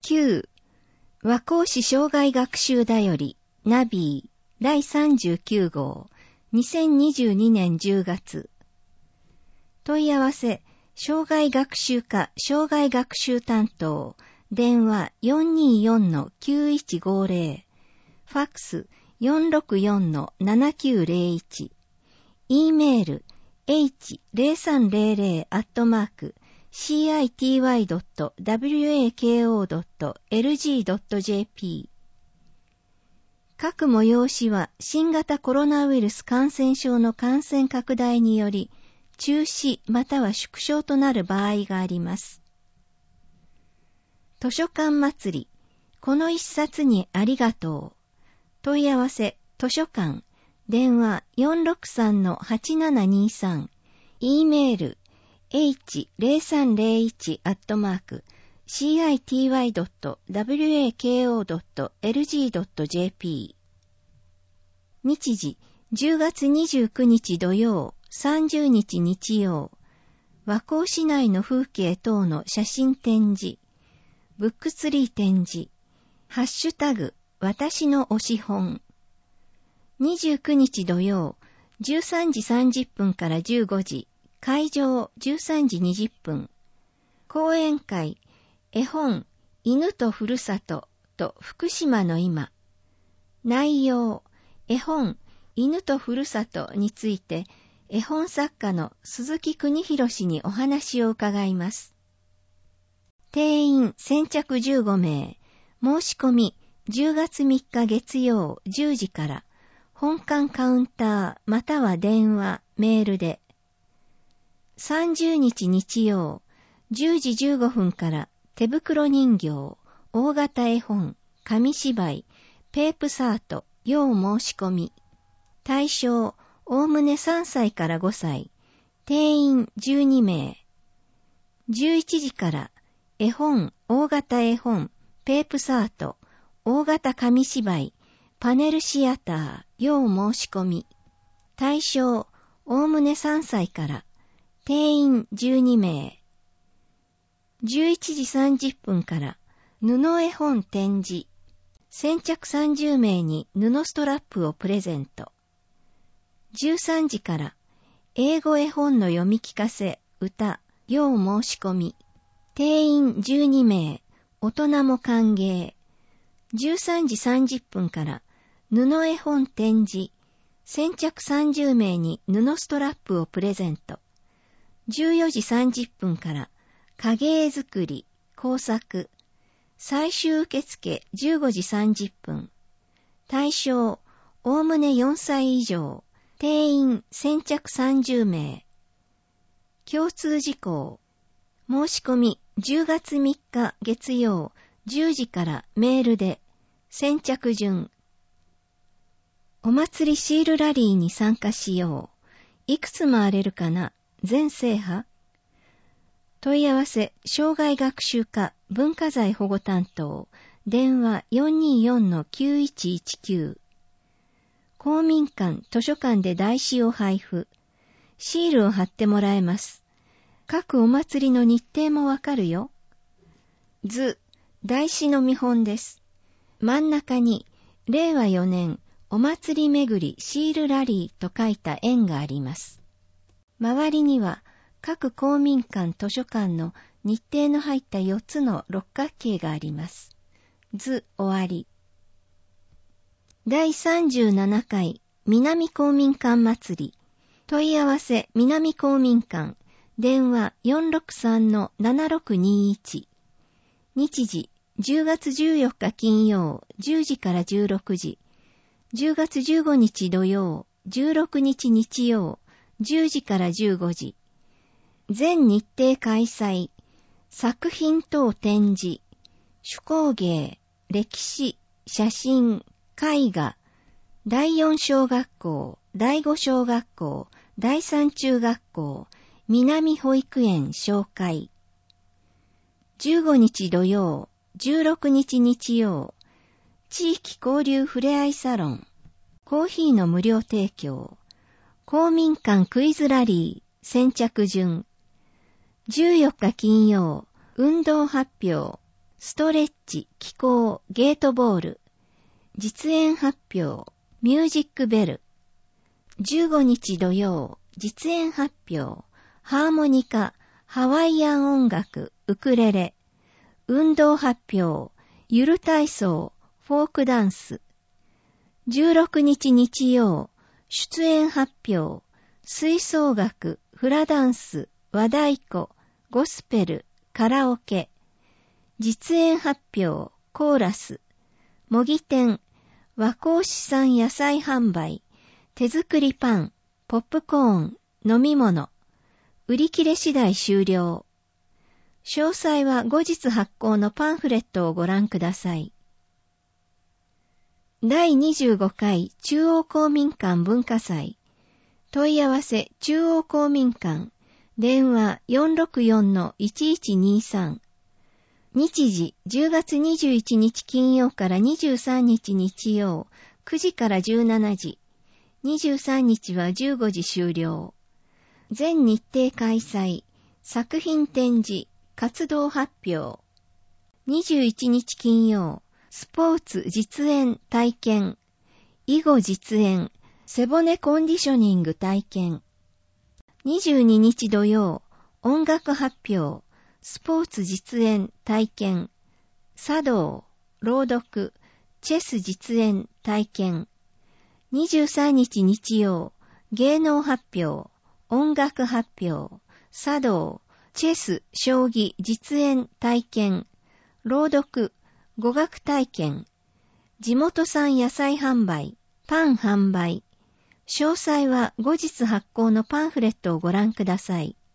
9. 和光市障害学習だよりナビー第39号2022年10月問い合わせ障害学習課障害学習担当電話 424-9150 ファックス 464-7901 E メール h0308-city.wako.lg.jp 各催しは新型コロナウイルス感染症の感染拡大により中止または縮小となる場合があります。図書館祭り、この一冊にありがとう。問い合わせ、図書館、電話 463-8723、E メール、h0301-city.wako.lg.jp 日時、10月29日土曜、30日日曜、和光市内の風景等の写真展示、ブックツリー展示、ハッシュタグ、私の推し本。29日土曜、13時30分から15時、会場13時20分。講演会、絵本、犬とふるさとと福島の今。内容、絵本、犬とふるさとについて、絵本作家の鈴木邦弘氏にお話を伺います。定員先着15名。申し込み10月3日月曜10時から本館カウンターまたは電話、メールで。30日日曜10時15分から手袋人形、大型絵本、紙芝居、ペープサート、要申し込み。対象、おおむね3歳から5歳。定員12名。11時から絵本、大型絵本、ペープサート、大型紙芝居、パネルシアター、要申し込み。対象、おおむね3歳から。定員12名。11時30分から布絵本展示。先着30名に布ストラップをプレゼント。13時から英語絵本の読み聞かせ、歌、要申し込み。定員12名、大人も歓迎。13時30分から布絵本展示。先着30名に布ストラップをプレゼント。14時30分から影絵作り、工作。最終受付15時30分。対象、おおむね4歳以上。定員先着30名。共通事項。申し込み10月3日月曜10時からメールで。先着順。お祭りシールラリーに参加しよう。いくつ回れるかな？全制覇？問い合わせ、障害学習課文化財保護担当、電話 424-9119。公民館、図書館で台紙を配布。シールを貼ってもらえます。各お祭りの日程もわかるよ。図、台紙の見本です。真ん中に、令和4年、お祭り巡りシールラリーと書いた円があります。周りには、各公民館図書館の日程の入った4つの六角形があります。図終わり。第37回南公民館祭り。問い合わせ南公民館。電話 463-7621。日時10月14日金曜10時から16時。10月15日土曜16日日曜10時から15時。全日程開催。作品等展示。手工芸、歴史、写真、絵画。第4小学校、第5小学校、第3中学校、南保育園紹介。15日土曜、16日日曜。地域交流ふれあいサロン。コーヒーの無料提供。公民館クイズラリー。先着順。14日金曜、運動発表。 ストレッチ、気功、ゲートボール。実演発表、ミュージックベル。15日土曜、実演発表、ハーモニカ、ハワイアン音楽、ウクレレ。運動発表、ゆる体操、フォークダンス。16日日曜、出演発表、吹奏楽、フラダンス、和太鼓、ゴスペル、カラオケ。実演発表、コーラス。模擬店、和光市産野菜販売、手作りパン、ポップコーン、飲み物。売り切れ次第終了。詳細は後日発行のパンフレットをご覧ください。第25回中央公民館文化祭。問い合わせ中央公民館。電話 464-1123。日時10月21日金曜から23日日曜、9時から17時。23日は15時終了。全日程開催。作品展示。活動発表。21日金曜。スポーツ実演体験。囲碁実演。背骨コンディショニング体験。22日土曜。音楽発表。スポーツ実演体験。茶道、朗読、チェス実演体験。23日日曜。芸能発表。音楽発表。茶道、チェス、将棋実演体験。朗読、語学体験。地元産野菜販売。パン販売。詳細は後日発行のパンフレットをご覧ください。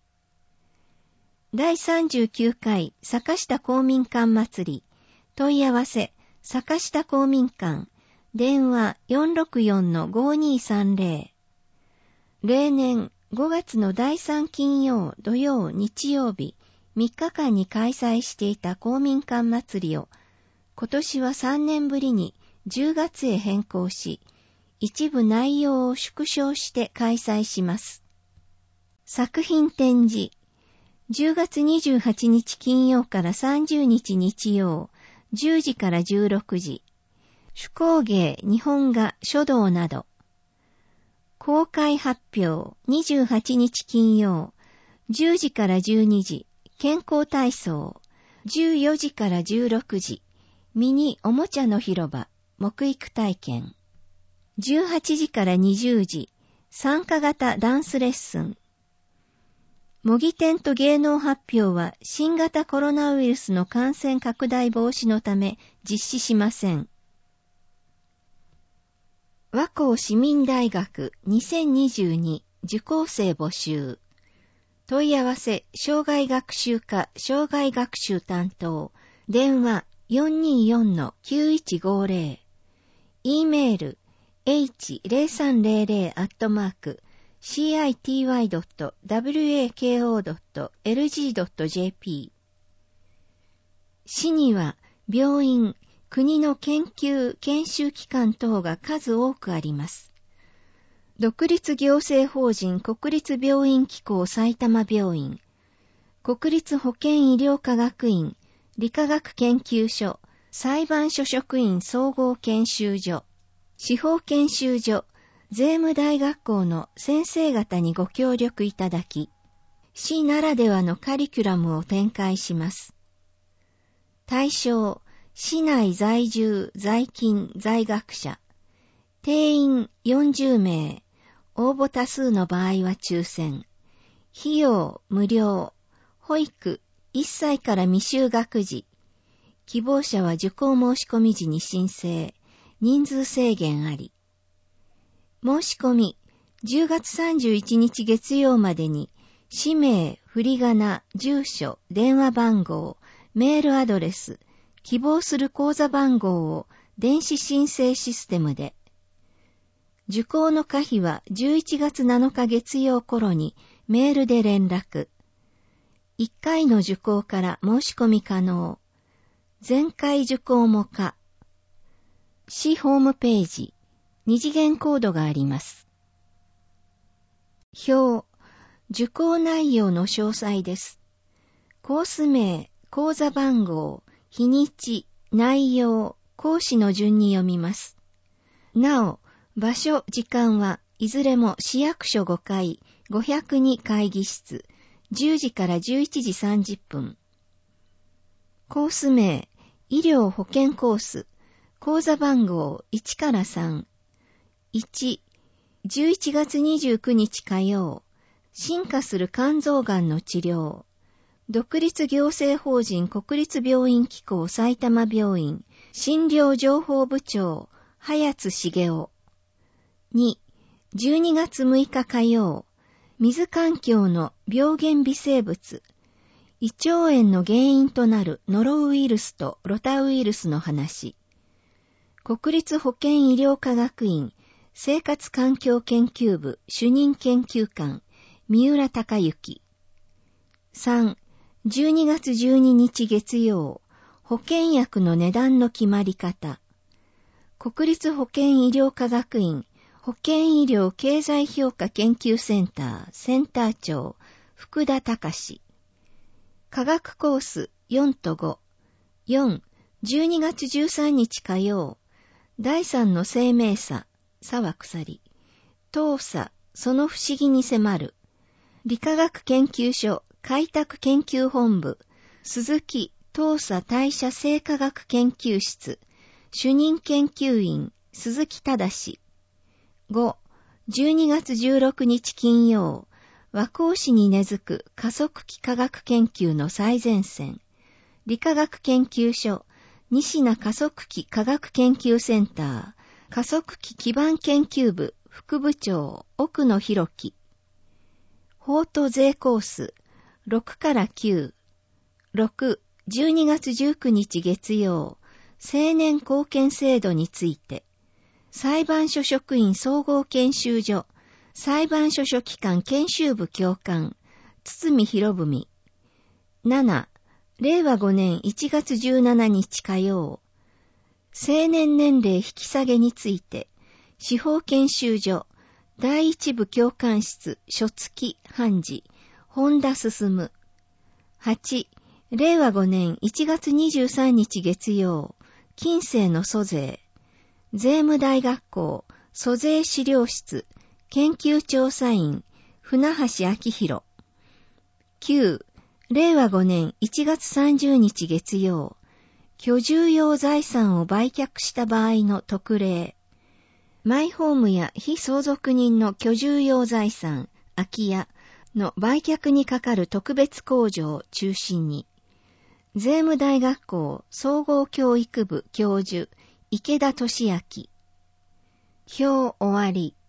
第39回坂下公民館祭り。問い合わせ坂下公民館。電話 464-5230。例年5月の第3金曜、土曜、日曜日3日間に開催していた公民館祭りを今年は3年ぶりに10月へ変更し、一部内容を縮小して開催します。作品展示。10月28日金曜から30日日曜、10時から16時。手工芸、日本画、書道など。公開発表、28日金曜、10時から12時。健康体操、14時から16時。ミニおもちゃの広場、木育体験。18時から20時。参加型ダンスレッスン。模擬店と芸能発表は新型コロナウイルスの感染拡大防止のため実施しません。和光市民大学2022受講生募集。問い合わせ障害学習課障害学習担当。電話 424-9150。E メール h0300@city.wako.lg.jp。 市には病院、国の研究・研修機関等が数多くあります。独立行政法人国立病院機構埼玉病院、国立保健医療科学院、理化学研究所、裁判所職員総合研修所、司法研修所、税務大学校の先生方にご協力いただき、市ならではのカリキュラムを展開します。対象、市内在住、在勤、在学者。定員40名。応募多数の場合は抽選。費用無料。保育1歳から未就学児。希望者は受講申し込み時に申請。人数制限あり。申し込み10月31日月曜までに氏名、振り仮名、住所、電話番号、メールアドレス、希望する口座番号を電子申請システムで。受講の可否は11月7日月曜頃にメールで連絡。1回の受講から申し込み可能。前回受講も可。市ホームページ、2次元コードがあります。表、受講内容の詳細です。コース名、口座番号、 日にち、内容、講師の順に読みます。なお、場所、時間はいずれも市役所5階、502会議室、10時から11時30分。コース名、医療保健コース、講座番号1から3。1、11月29日火曜、進化する肝臓がんの治療。独立行政法人国立病院機構埼玉病院、診療情報部長、早津茂雄。2、12月6日火曜、水環境の病原微生物、胃腸炎の原因となるノロウイルスとロタウイルスの話。国立保健医療科学院生活環境研究部主任研究官三浦隆之。3、12月12日月曜、保険薬の値段の決まり方。国立保健医療科学院保健医療経済評価研究センターセンター長福田隆。科学コース4と5。4、12月13日火曜、第3の生命差、沢鎖。当差、その不思議に迫る。理化学研究所開拓研究本部、鈴木当差代謝生化学研究室、主任研究員、鈴木正。5、12月16日金曜、和光市に根付く加速器科学研究の最前線。理化学研究所、西名加速器科学研究センター、加速器基盤研究部副部長、奥野博樹。法と税コース、6から9。6、12月19日月曜、青年貢献制度について。裁判所職員総合研修所、裁判所書記官研修部教官、堤博文。7、令和5年1月17日火曜、成年年齢引き下げについて、司法研修所、第一部教官室、書付判事、本田進。8、令和5年1月23日月曜、近世の租税、税務大学校、租税資料室、研究調査員、船橋明宏。9、令和5年1月30日月曜、居住用財産を売却した場合の特例。マイホームや非相続人の居住用財産、空き家の売却にかかる特別控除を中心に。税務大学校総合教育部教授、池田俊明。表終わり。